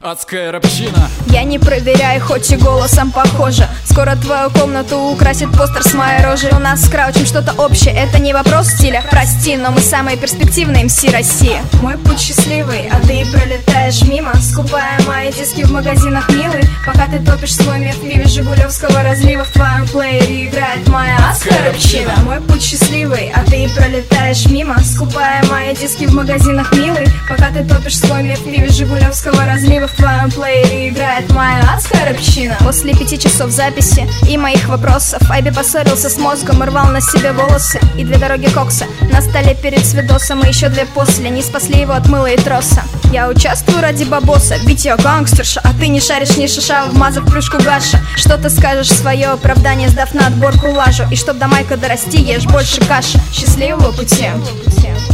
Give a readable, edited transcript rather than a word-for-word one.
Адская рабчина. Я не проверяю, хоть и голосом похоже. Скоро твою комнату украсит постер с моей рожей. У нас с Краучем что-то общее, это не вопрос стиля. Прости, но мы самые перспективные МС России. Мой путь счастливый, а ты пролетаешь мимо, скупая мои диски в магазинах милый. Пока ты топишь свой мир в пиве Жигулевского разлива, в твоем плеере играет моя адская рабчина. Мой путь счастливый, а ты пролетаешь мимо, скупая мои диски в магазинах милый. Пока ты топишь свой мир в пиве Жигулевского разлива, в твоем плеере играет моя адская рабчина. После 5 часов записи и моих вопросов Айби поссорился с мозгом и рвал на себе волосы. И 2 дороги кокса на столе перед свидосом, и еще 2 после не спасли его от мыла и троса. Я участвую ради бабоса, ведь я гангстерша, а ты не шаришь ни шиша, вмазав плюшку гаша. Что ты скажешь свое оправдание, сдав на отборку лажу? И чтоб до майка дорасти, ешь больше каши. Счастливого пути.